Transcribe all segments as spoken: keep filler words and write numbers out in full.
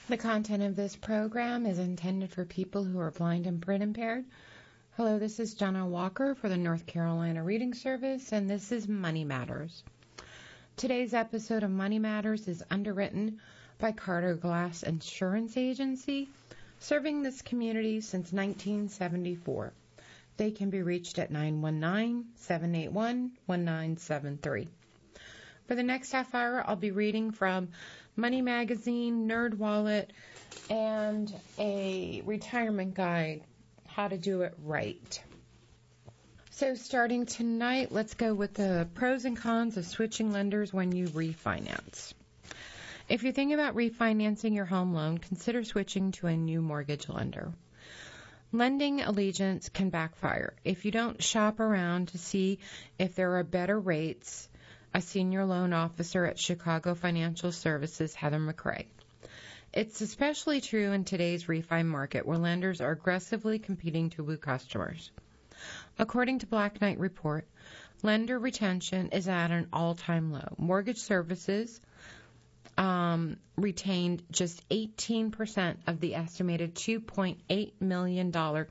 The content of this program is intended for people who are blind and print impaired. Hello, this is Jenna Walker for the North Carolina Reading Service, and this is Money Matters. Today's episode of Money Matters is underwritten by Carter Glass Insurance Agency, serving this community since nineteen seventy-four. They can be reached at nine one nine, seven eight one, one nine seven three. For the next half hour, I'll be reading from Money Magazine, NerdWallet, and a retirement guide, How to Do It Right. So starting tonight, let's go with the pros and cons of switching lenders when you refinance. If you're thinking about refinancing your home loan, consider switching to a new mortgage lender. Lending allegiance can backfire. If you don't shop around to see if there are better rates, a senior loan officer at Chicago Financial Services, Heather McCrae. It's especially true in today's refi market where lenders are aggressively competing to woo customers. According to Black Knight Report, lender retention is at an all-time low. Mortgage Services um, retained just eighteen percent of the estimated two point eight million dollars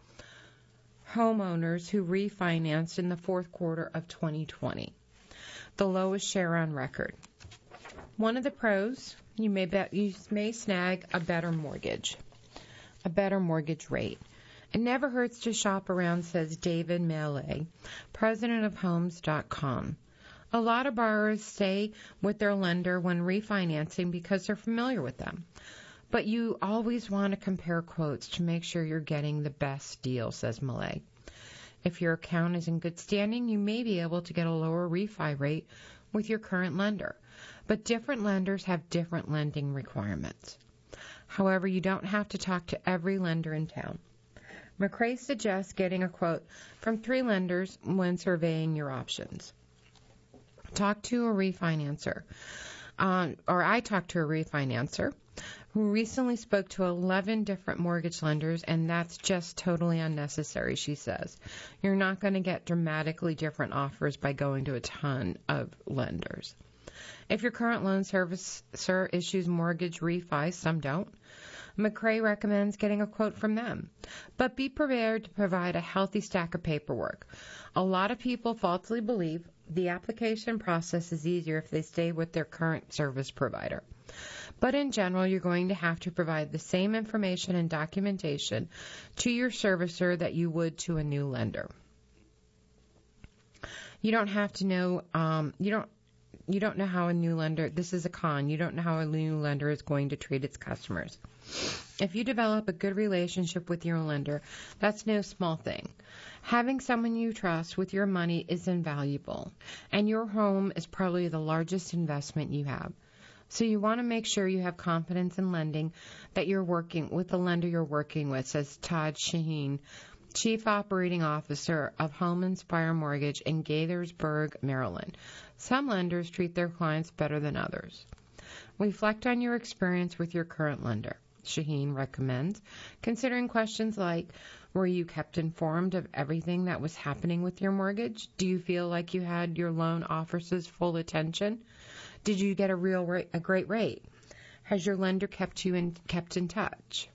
homeowners who refinanced in the fourth quarter of twenty twenty. The lowest share on record. One of the pros, you may bet you may snag a better mortgage, a better mortgage rate. It never hurts to shop around, says David Mealy, president of homes dot com. A lot of borrowers stay with their lender when refinancing because they're familiar with them. But you always want to compare quotes to make sure you're getting the best deal, says Mealy. If your account is in good standing, you may be able to get a lower refi rate with your current lender. But different lenders have different lending requirements. However, you don't have to talk to every lender in town. McCrae suggests getting a quote from three lenders when surveying your options. Talk to a refinancer. Uh, or I talked to a refinancer who recently spoke to eleven different mortgage lenders, and that's just totally unnecessary, she says. You're not going to get dramatically different offers by going to a ton of lenders. If your current loan servicer issues mortgage refi, some don't, McCrae recommends getting a quote from them. But be prepared to provide a healthy stack of paperwork. A lot of people falsely believe the application process is easier if they stay with their current service provider. But in general, you're going to have to provide the same information and documentation to your servicer that you would to a new lender. You don't have to know, um, you don't, you don't know how a new lender, this is a con, you don't know how a new lender is going to treat its customers. If you develop a good relationship with your lender, that's no small thing. Having someone you trust with your money is invaluable, and your home is probably the largest investment you have. So you want to make sure you have confidence in lending that you're working with the lender you're working with, says Todd Shaheen, Chief Operating Officer of Home Inspire Mortgage in Gaithersburg, Maryland. Some lenders treat their clients better than others. Reflect on your experience with your current lender. Shaheen recommends considering questions like, were you kept informed of everything that was happening with your mortgage? Do you feel like you had your loan officer's full attention? Did you get a real rate, a great rate? Has your lender kept you in, kept in touch?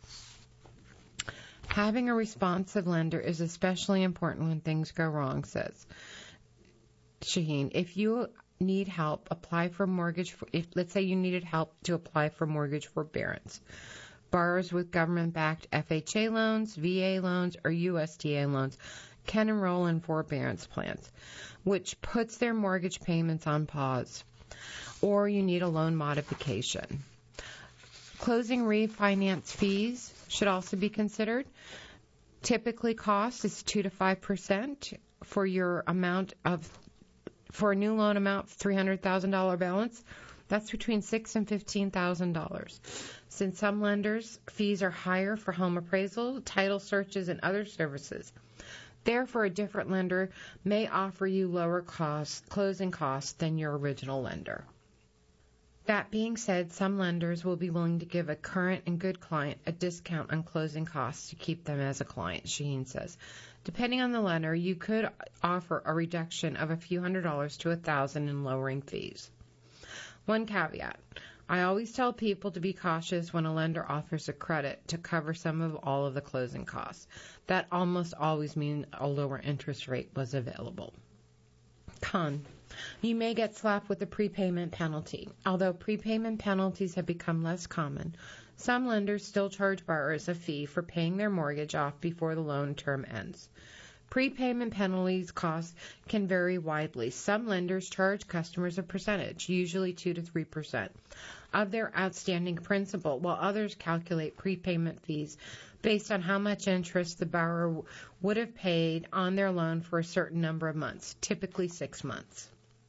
Having a responsive lender is especially important when things go wrong, says Shaheen. If you need help, apply for mortgage. For, if let's say you needed help to apply for mortgage forbearance. Borrowers with government-backed F H A loans, V A loans, or U S D A loans can enroll in forbearance plans, which puts their mortgage payments on pause. Or you need a loan modification. Closing refinance fees should also be considered. Typically, cost is two to five percent for your amount of for a new loan amount, three hundred thousand dollars balance. That's between six thousand dollars and fifteen thousand dollars. Since some lenders' fees are higher for home appraisal, title searches, and other services. Therefore, a different lender may offer you lower costs, closing costs than your original lender. That being said, some lenders will be willing to give a current and good client a discount on closing costs to keep them as a client, Shaheen says. Depending on the lender, you could offer a reduction of a few hundred dollars to a thousand in lowering fees. One caveat. I always tell people to be cautious when a lender offers a credit to cover some of all of the closing costs. That almost always means a lower interest rate was available. Con. You may get slapped with a prepayment penalty. Although prepayment penalties have become less common, some lenders still charge borrowers a fee for paying their mortgage off before the loan term ends. Prepayment penalties costs can vary widely. Some lenders charge customers a percentage, usually two to three percent, of their outstanding principal, while others calculate prepayment fees based on how much interest the borrower would have paid on their loan for a certain number of months, typically six months.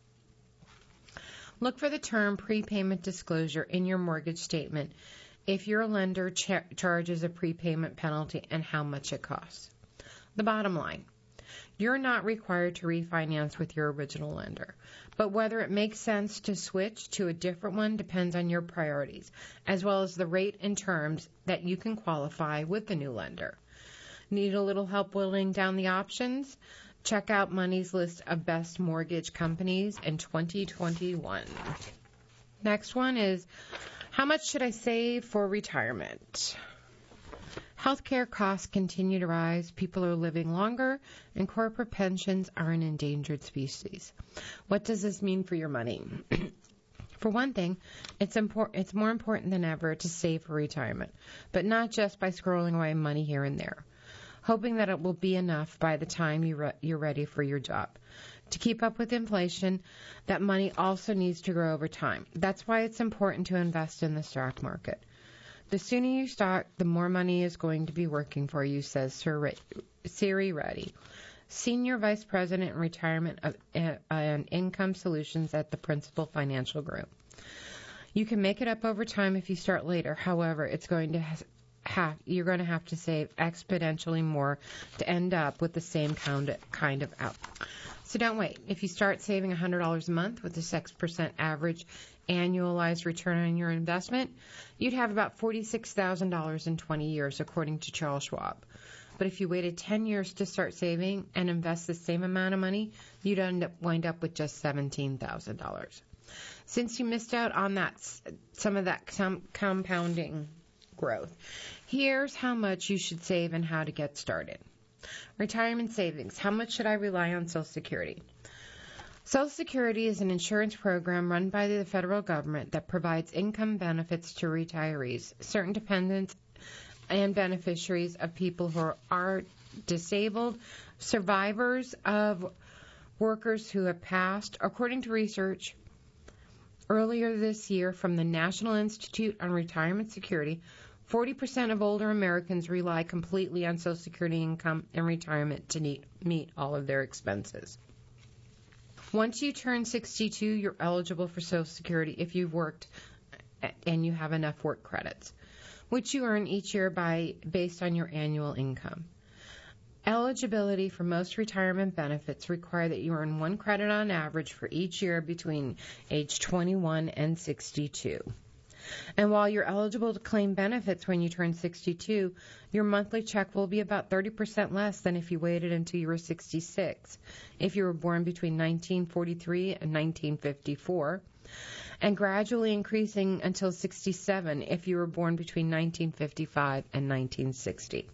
Look for the term prepayment disclosure in your mortgage statement if your lender cha- charges a prepayment penalty and how much it costs. The bottom line. You're not required to refinance with your original lender, but whether it makes sense to switch to a different one depends on your priorities, as well as the rate and terms that you can qualify with the new lender. Need a little help whittling down the options? Check out Money's list of best mortgage companies in twenty twenty-one. Next one is, how much should I save for retirement? Healthcare costs continue to rise, people are living longer, and corporate pensions are an endangered species. What does this mean for your money? For one thing, it's important, it's more important than ever to save for retirement, but not just by squirreling away money here and there, hoping that it will be enough by the time you re- you're ready for your job. To keep up with inflation, that money also needs to grow over time. That's why it's important to invest in the stock market. The sooner you start, the more money is going to be working for you, says Sir Siri Reddy, Senior Vice President in Retirement of, uh, and Income Solutions at the Principal Financial Group. You can make it up over time if you start later. However, it's going to have you're going to have to save exponentially more to end up with the same kind of, kind of out. So don't wait. If you start saving one hundred dollars a month with a six percent average annualized return on your investment, you'd have about forty-six thousand dollars in twenty years, according to Charles Schwab. But if you waited ten years to start saving and invest the same amount of money, you'd end up wind up with just seventeen thousand dollars. Since you missed out on that, some of that com- compounding growth, here's how much you should save and how to get started. Retirement savings. How much should I rely on Social Security? Social Security is an insurance program run by the federal government that provides income benefits to retirees, certain dependents, and beneficiaries of people who are, are disabled, survivors of workers who have passed. According to research earlier this year from the National Institute on Retirement Security, forty percent of older Americans rely completely on Social Security income in retirement to meet, meet all of their expenses. Once you turn sixty-two, you're eligible for Social Security if you've worked and you have enough work credits, which you earn each year by based on your annual income. Eligibility for most retirement benefits require that you earn one credit on average for each year between age twenty-one and sixty-two. And while you're eligible to claim benefits when you turn sixty-two, your monthly check will be about thirty percent less than if you waited until you were sixty-six, if you were born between nineteen forty-three and nineteen fifty-four, and gradually increasing until sixty-seven if you were born between nineteen fifty-five and nineteen sixty.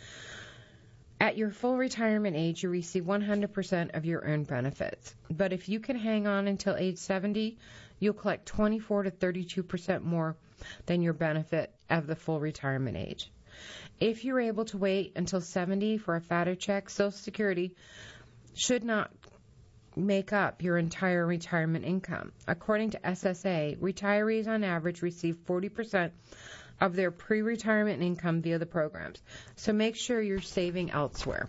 At your full retirement age, you receive one hundred percent of your earned benefits. But if you can hang on until age seventy, you'll collect twenty-four to thirty-two percent more than your benefit of the full retirement age. If you're able to wait until seventy for a fatter check, Social Security should not make up your entire retirement income. According to S S A, retirees on average receive forty percent of their pre-retirement income via the programs. So make sure you're saving elsewhere.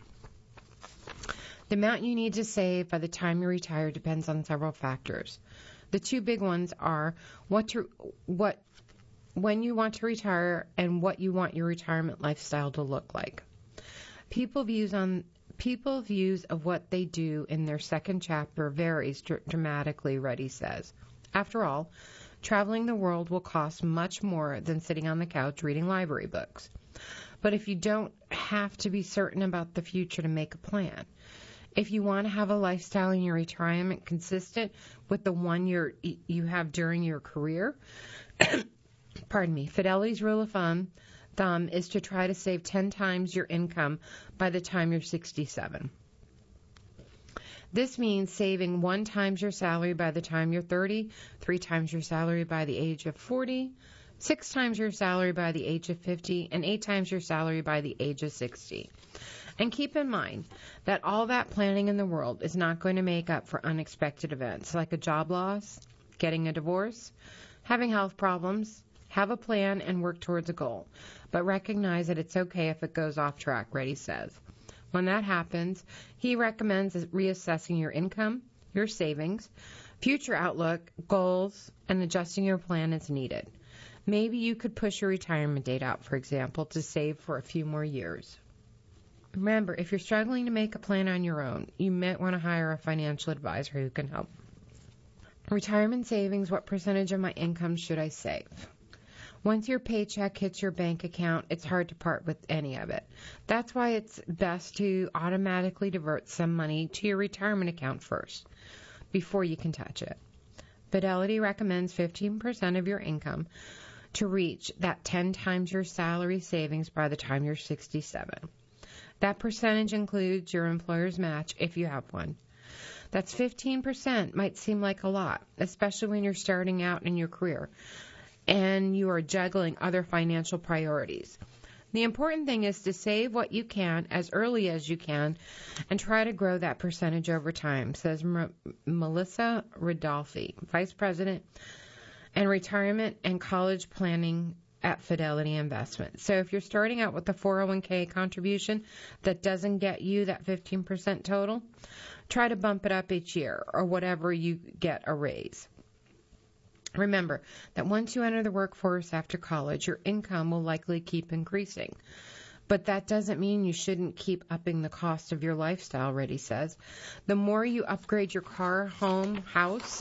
The amount you need to save by the time you retire depends on several factors. The two big ones are what to, what when you want to retire and what you want your retirement lifestyle to look like. People views on people views of what they do in their second chapter varies dr- dramatically, Reddy says. After all, traveling the world will cost much more than sitting on the couch reading library books. But if you don't have to be certain about the future to make a plan, If you want to have a lifestyle in your retirement consistent with the one you're, you have during your career, pardon me, Fidelity's rule of thumb, thumb is to try to save ten times your income by the time you're sixty-seven. This means saving one times your salary by the time you're thirty, three times your salary by the age of forty, six times your salary by the age of fifty, and eight times your salary by the age of sixty. And keep in mind that all that planning in the world is not going to make up for unexpected events like a job loss, getting a divorce, having health problems. Have a plan and work towards a goal, but recognize that it's okay if it goes off track, Reddy says. When that happens, he recommends reassessing your income, your savings, future outlook, goals, and adjusting your plan as needed. Maybe you could push your retirement date out, for example, to save for a few more years. Remember, if you're struggling to make a plan on your own, you might want to hire a financial advisor who can help. Retirement savings, what percentage of my income should I save? Once your paycheck hits your bank account, it's hard to part with any of it. That's why it's best to automatically divert some money to your retirement account first, before you can touch it. Fidelity recommends fifteen percent of your income to reach that ten times your salary savings by the time you're sixty-seven. That percentage includes your employer's match if you have one. That's fifteen percent. Might seem like a lot, especially when you're starting out in your career and you are juggling other financial priorities. The important thing is to save what you can as early as you can and try to grow that percentage over time, says M- Melissa Rodolfi, Vice President and Retirement and College Planning at Fidelity Investments. So if you're starting out with a four oh one k contribution that doesn't get you that fifteen percent total, try to bump it up each year or whatever you get a raise. Remember that once you enter the workforce after college, your income will likely keep increasing. But that doesn't mean you shouldn't keep upping the cost of your lifestyle, Reddy says. The more you upgrade your car, home, house,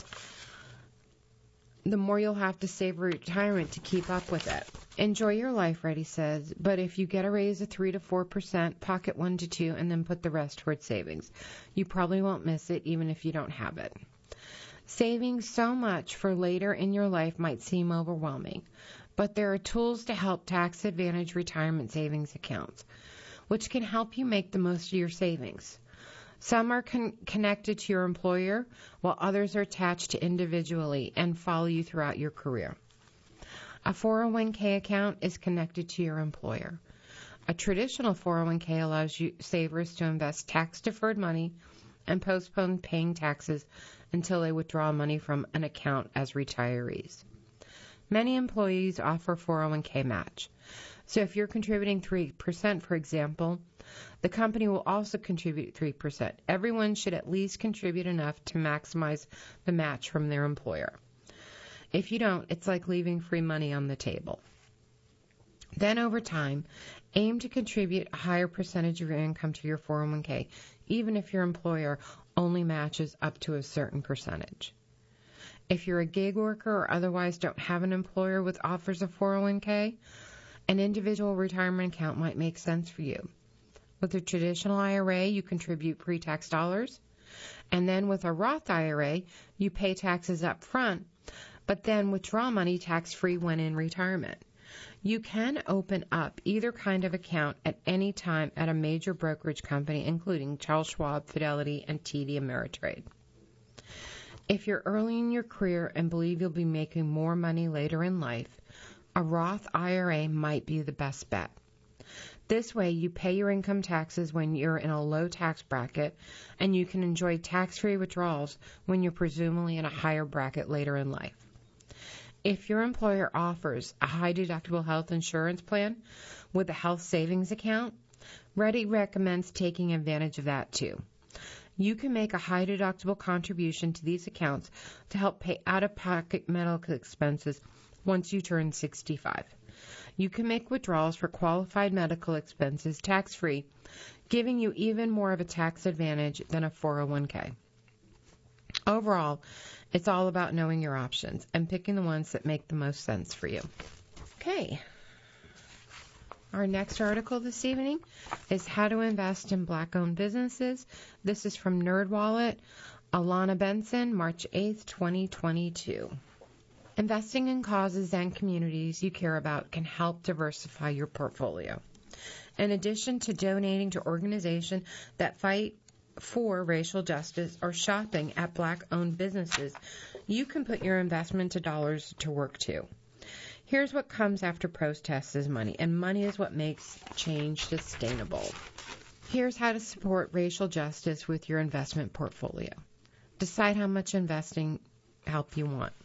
the more you'll have to save for retirement to keep up with it. Enjoy your life, Reddy says, but if you get a raise of three to four percent, pocket one to two, and then put the rest towards savings. You probably won't miss it even if you don't have it. Saving so much for later in your life might seem overwhelming, but there are tools to help tax advantage retirement savings accounts, which can help you make the most of your savings. Some are con- connected to your employer, while others are attached to individually and follow you throughout your career. A four oh one k account is connected to your employer. A traditional four oh one k allows you savers to invest tax-deferred money and postpone paying taxes until they withdraw money from an account as retirees. Many employees offer four oh one k match. So if you're contributing three percent, for example, the company will also contribute three percent. Everyone should at least contribute enough to maximize the match from their employer. If you don't, it's like leaving free money on the table. Then over time, aim to contribute a higher percentage of your income to your four oh one k, even if your employer only matches up to a certain percentage. If you're a gig worker or otherwise don't have an employer with offers of four oh one k, an individual retirement account might make sense for you. With a traditional I R A, you contribute pre-tax dollars, and then with a Roth I R A, you pay taxes up front, but then withdraw money tax-free when in retirement. You can open up either kind of account at any time at a major brokerage company, including Charles Schwab, Fidelity, and T D Ameritrade. If you're early in your career and believe you'll be making more money later in life, a Roth I R A might be the best bet. This way, you pay your income taxes when you're in a low tax bracket, and you can enjoy tax-free withdrawals when you're presumably in a higher bracket later in life. If your employer offers a high-deductible health insurance plan with a health savings account, Reddy recommends taking advantage of that too. You can make a high-deductible contribution to these accounts to help pay out-of-pocket medical expenses once you turn sixty-five. You can make withdrawals for qualified medical expenses tax-free, giving you even more of a tax advantage than a four oh one k. Overall, it's all about knowing your options and picking the ones that make the most sense for you. Okay. Our next article this evening is How to Invest in Black-Owned Businesses. This is from NerdWallet. Alana Benson, March eighth, twenty twenty-two. Investing in causes and communities you care about can help diversify your portfolio. In addition to donating to organizations that fight for racial justice or shopping at Black-owned businesses, you can put your investment to dollars to work too. Here's what comes after protests is money, and money is what makes change sustainable. Here's how to support racial justice with your investment portfolio. Decide how much investing help you want.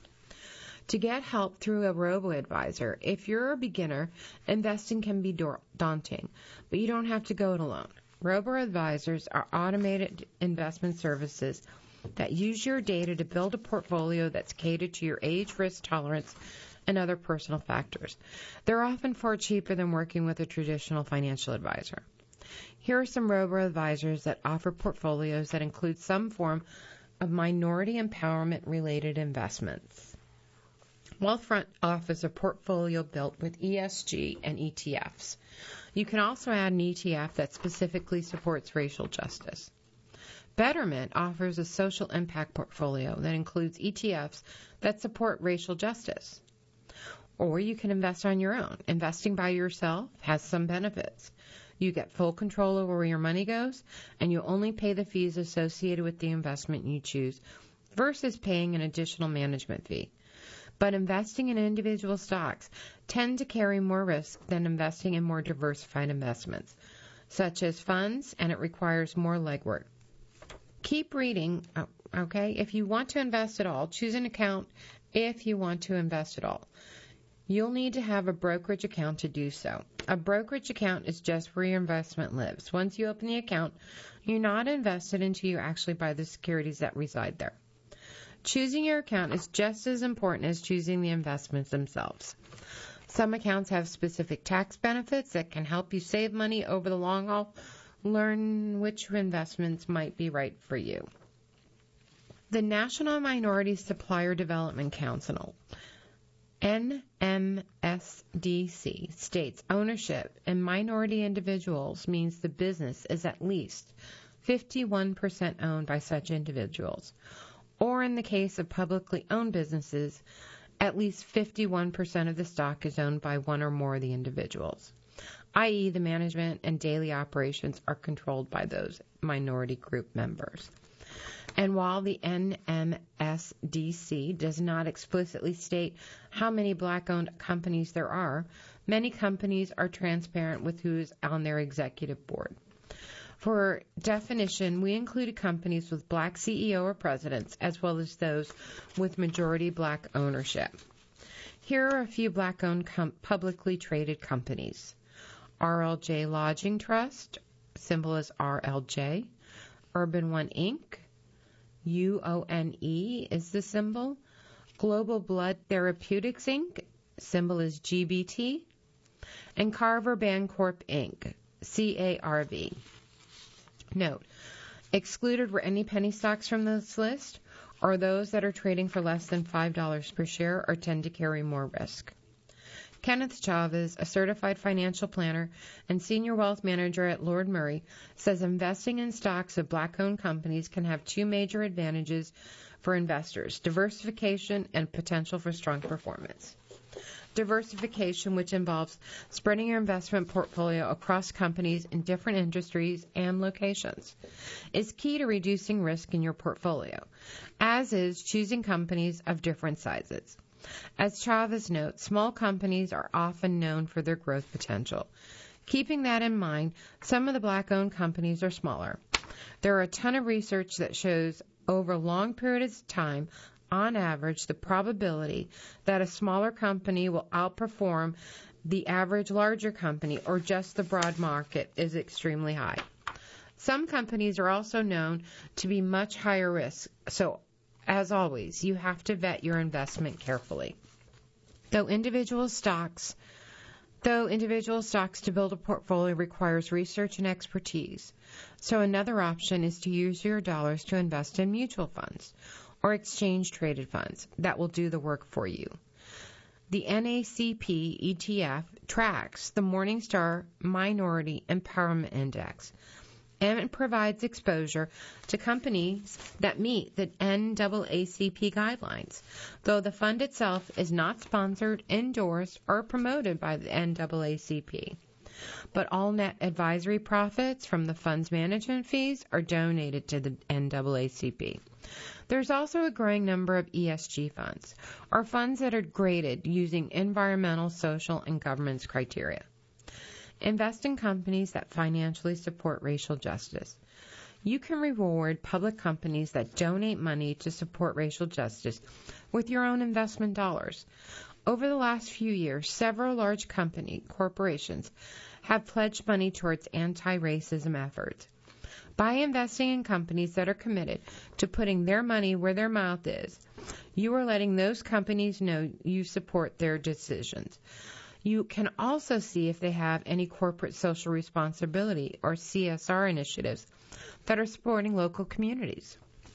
To get help through a robo-advisor, if you're a beginner, investing can be daunting, but you don't have to go it alone. Robo-advisors are automated investment services that use your data to build a portfolio that's catered to your age, risk tolerance, and other personal factors. They're often far cheaper than working with a traditional financial advisor. Here are some robo-advisors that offer portfolios that include some form of minority empowerment-related investments. Wealthfront offers a portfolio built with E S G and E T Fs. You can also add an E T F that specifically supports racial justice. Betterment offers a social impact portfolio that includes E T Fs that support racial justice. Or you can invest on your own. Investing by yourself has some benefits. You get full control over where your money goes, and you only pay the fees associated with the investment you choose versus paying an additional management fee. But investing in individual stocks tend to carry more risk than investing in more diversified investments, such as funds, and it requires more legwork. Keep reading, okay? If you want to invest at all, choose an account if you want to invest at all. You'll need to have a brokerage account to do so. A brokerage account is just where your investment lives. Once you open the account, you're not invested until you actually buy the securities that reside there. Choosing your account is just as important as choosing the investments themselves. Some accounts have specific tax benefits that can help you save money over the long haul. Learn which investments might be right for you. The National Minority Supplier Development Council, N M S D C, states ownership in minority individuals means the business is at least fifty-one percent owned by such individuals, or in the case of publicly owned businesses, at least fifty-one percent of the stock is owned by one or more of the individuals, that is the management and daily operations are controlled by those minority group members. And while the N M S D C does not explicitly state how many black-owned companies there are, many companies are transparent with who is on their executive board. For definition, we included companies with black C E O or presidents, as well as those with majority black ownership. Here are a few black-owned com- publicly traded companies. R L J Lodging Trust, symbol is R L J. Urban One Incorporated, U O N E is the symbol. Global Blood Therapeutics Incorporated, symbol is G B T. And Carver Bancorp Incorporated, C A R V. Note, excluded were any penny stocks from this list, or those that are trading for less than five dollars per share or tend to carry more risk. Kenneth Chavez, a certified financial planner and senior wealth manager at Lord Murray, says investing in stocks of black-owned companies can have two major advantages for investors: diversification and potential for strong performance. Diversification, which involves spreading your investment portfolio across companies in different industries and locations, is key to reducing risk in your portfolio, as is choosing companies of different sizes. As Chavez notes, small companies are often known for their growth potential. Keeping that in mind, some of the black-owned companies are smaller. There are a ton of research that shows over long periods of time, on average, the probability that a smaller company will outperform the average larger company or just the broad market is extremely high. Some companies are also known to be much higher risk, so as always, you have to vet your investment carefully. Though individual stocks, though individual stocks to build a portfolio requires research and expertise, so another option is to use your dollars to invest in mutual funds or exchange-traded funds that will do the work for you. The N A C P E T F tracks the Morningstar Minority Empowerment Index and provides exposure to companies that meet the N double A C P guidelines, though the fund itself is not sponsored, endorsed, or promoted by the N double A C P. But all net advisory profits from the fund's management fees are donated to the N double A C P. There's also a growing number of E S G funds, or funds that are graded using environmental, social, and governance criteria. Invest in companies that financially support racial justice. You can reward public companies that donate money to support racial justice with your own investment dollars. Over the last few years, several large company corporations have pledged money towards anti-racism efforts. By investing in companies that are committed to putting their money where their mouth is, you are letting those companies know you support their decisions. You can also see if they have any corporate social responsibility or C S R initiatives that are supporting local communities.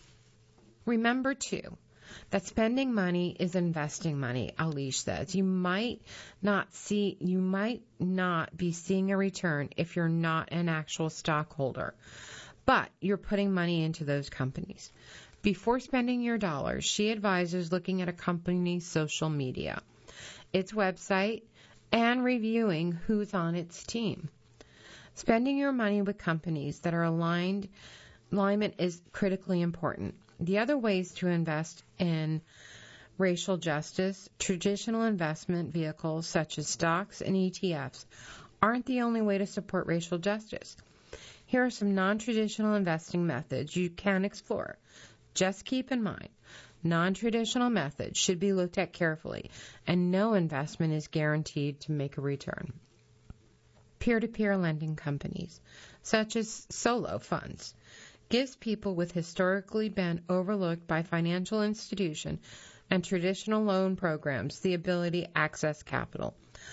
Remember, too, that spending money is investing money, Alish says. You might not see, you might not be seeing a return if you're not an actual stockholder, but you're putting money into those companies. Before spending your dollars, she advises looking at a company's social media, its website, and reviewing who's on its team. Spending your money with companies that are aligned, alignment is critically important. The other ways to invest in racial justice, traditional investment vehicles such as stocks and E T Fs, aren't the only way to support racial justice. Here are some non-traditional investing methods you can explore. Just keep in mind, non-traditional methods should be looked at carefully, and no investment is guaranteed to make a return. Peer-to-peer lending companies, such as solo funds, gives people with historically been overlooked by financial institutions and traditional loan programs the ability to access capital.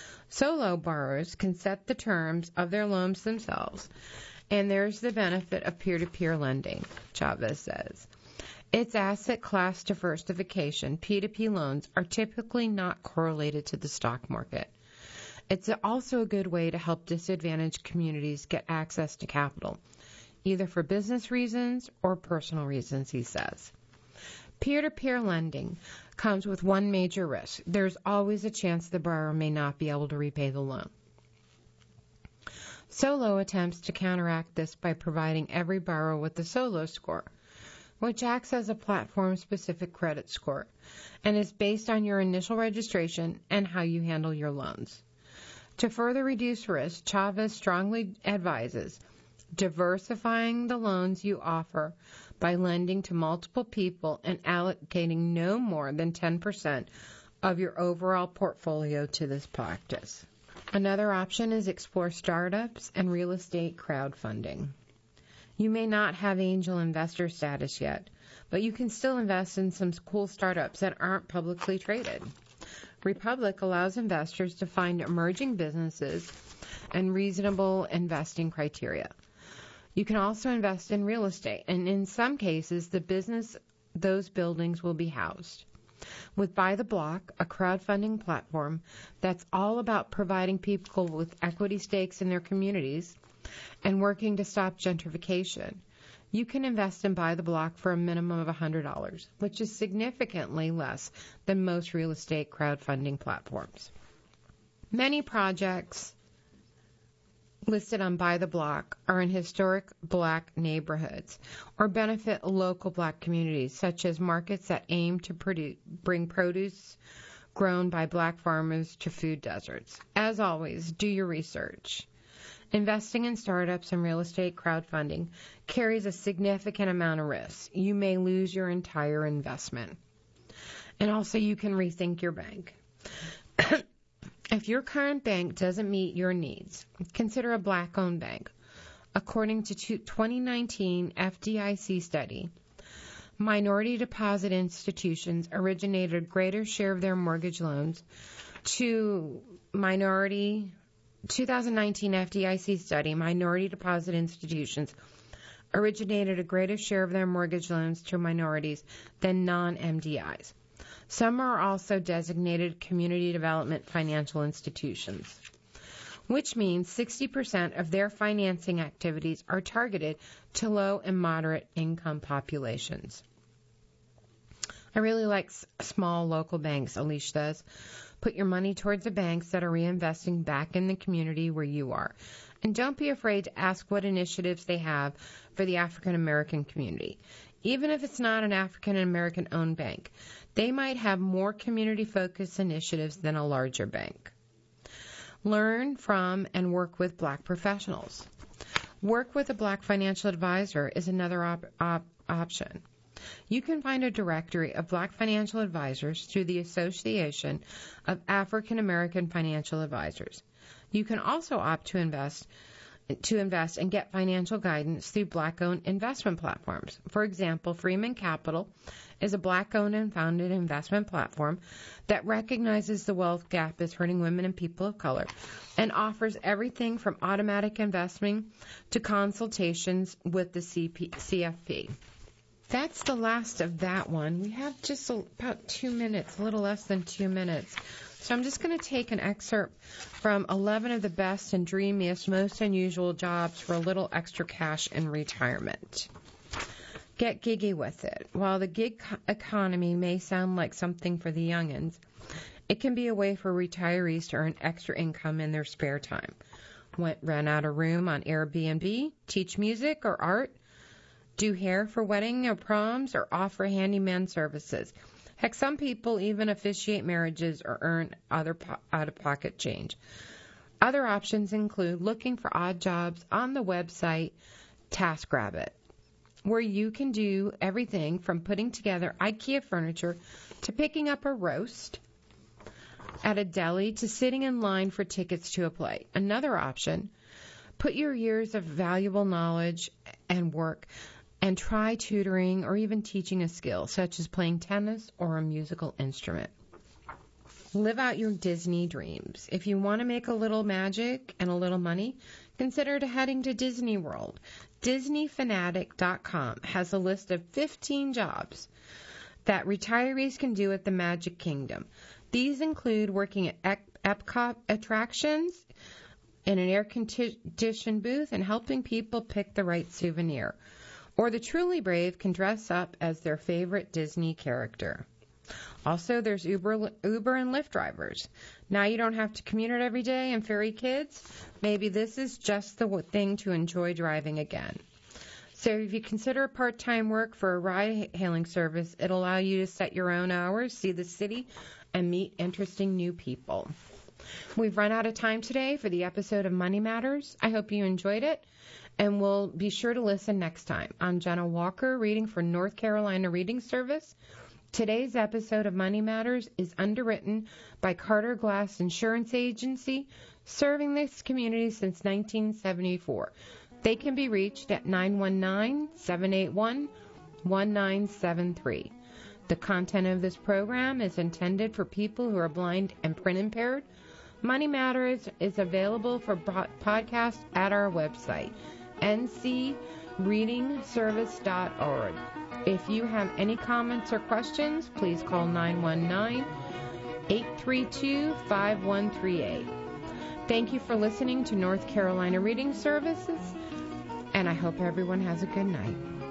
Solo borrowers can set the terms of their loans themselves, and there's the benefit of peer-to-peer lending, Chavez says. Its asset class diversification, P two P loans, are typically not correlated to the stock market. It's also a good way to help disadvantaged communities get access to capital, either for business reasons or personal reasons, he says. Peer-to-peer lending comes with one major risk. There's always a chance the borrower may not be able to repay the loan. Solo attempts to counteract this by providing every borrower with the Solo score, which acts as a platform-specific credit score and is based on your initial registration and how you handle your loans. To further reduce risk, Chavez strongly advises diversifying the loans you offer by lending to multiple people and allocating no more than ten percent of your overall portfolio to this practice. Another option is explore startups and real estate crowdfunding. You may not have angel investor status yet, but you can still invest in some cool startups that aren't publicly traded. Republic allows investors to find emerging businesses and reasonable investing criteria. You can also invest in real estate, and in some cases, the business those buildings will be housed. With Buy the Block, a crowdfunding platform that's all about providing people with equity stakes in their communities and working to stop gentrification, you can invest in Buy the Block for a minimum of one hundred dollars, which is significantly less than most real estate crowdfunding platforms. Many projects listed on Buy the Block are in historic black neighborhoods or benefit local black communities, such as markets that aim to produce, bring produce grown by black farmers to food deserts. As always, do your research. Investing in startups and real estate crowdfunding carries a significant amount of risk. You may lose your entire investment. And also, you can rethink your bank. If your current bank doesn't meet your needs, consider a black-owned bank. According to twenty nineteen F D I C study, minority deposit institutions originated a greater share of their mortgage loans to minority. twenty nineteen F D I C study, minority deposit institutions originated a greater share of their mortgage loans to minorities than non-M D Is. Some are also designated community development financial institutions. which means sixty percent of their financing activities are targeted to low and moderate income populations. I really like s- small local banks, Alicia does. Put your money towards the banks that are reinvesting back in the community where you are. And don't be afraid to ask what initiatives they have for the African American community. Even if it's not an African American owned bank, they might have more community focused initiatives than a larger bank. Learn from and work with Black professionals. Work with a Black financial advisor is another op- op- option. You can find a directory of Black financial advisors through the Association of African American Financial Advisors. You can also opt to invest to invest and get financial guidance through Black-owned investment platforms. For example, Freeman Capital is a Black-owned and founded investment platform that recognizes the wealth gap is hurting women and people of color and offers everything from automatic investing to consultations with the C P- C F P. That's the last of that one. We have just a, about two minutes, a little less than two minutes. So I'm just going to take an excerpt from eleven of the best and dreamiest, most unusual jobs for a little extra cash in retirement. Get giggy with it. While the gig economy may sound like something for the youngins, it can be a way for retirees to earn extra income in their spare time. Rent out a room on Airbnb, teach music or art, do hair for wedding or proms, or offer handyman services. Heck, some people even officiate marriages or earn other po- out-of-pocket change. Other options include looking for odd jobs on the website TaskRabbit, where you can do everything from putting together IKEA furniture to picking up a roast at a deli to sitting in line for tickets to a play. Another option, put your years of valuable knowledge and work and try tutoring or even teaching a skill, such as playing tennis or a musical instrument. Live out your Disney dreams. If you want to make a little magic and a little money, consider heading to Disney World. Disney Fanatic dot com has a list of fifteen jobs that retirees can do at the Magic Kingdom. These include working at Ep- Epcot attractions, in an air-conditioned booth, and helping people pick the right souvenir. Or the truly brave can dress up as their favorite Disney character. Also, there's Uber, Uber and Lyft drivers. Now you don't have to commute it every day and ferry kids. Maybe this is just the thing to enjoy driving again. So if you consider part-time work for a ride-hailing service, it'll allow you to set your own hours, see the city, and meet interesting new people. We've run out of time today for the episode of Money Matters. I hope you enjoyed it, and we'll be sure to listen next time. I'm Jenna Walker, reading for North Carolina Reading Service. Today's episode of Money Matters is underwritten by Carter Glass Insurance Agency, serving this community since nineteen seventy-four. They can be reached at nine one nine, seven eight one, one nine seven three. The content of this program is intended for people who are blind and print impaired. Money Matters is available for podcast at our website, n c reading service dot org. If you have any comments or questions, please call nine one nine, eight three two, five one three eight. Thank you for listening to North Carolina Reading Services, and I hope everyone has a good night.